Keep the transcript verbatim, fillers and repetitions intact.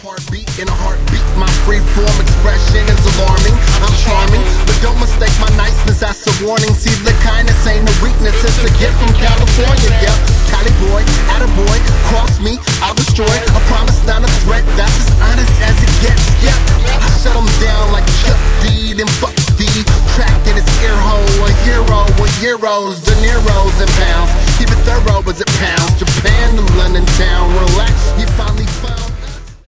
heartbeat in a heartbeat. My free-form expression is alarming. I'm charming, but don't mistake my niceness as a warning. See, the kindness ain't a weakness, it's a gift from California. Yep, Cali boy, attaboy, cross me, I'll destroy. A promise, not a threat, that's as honest as it gets. Yep, I shut them down like Chuck D, then fuck D. Tracked in his ear hole, a hero with euros, De Niro's and pounds. Keep it thorough as it pounds. Japan to London town, relax, you found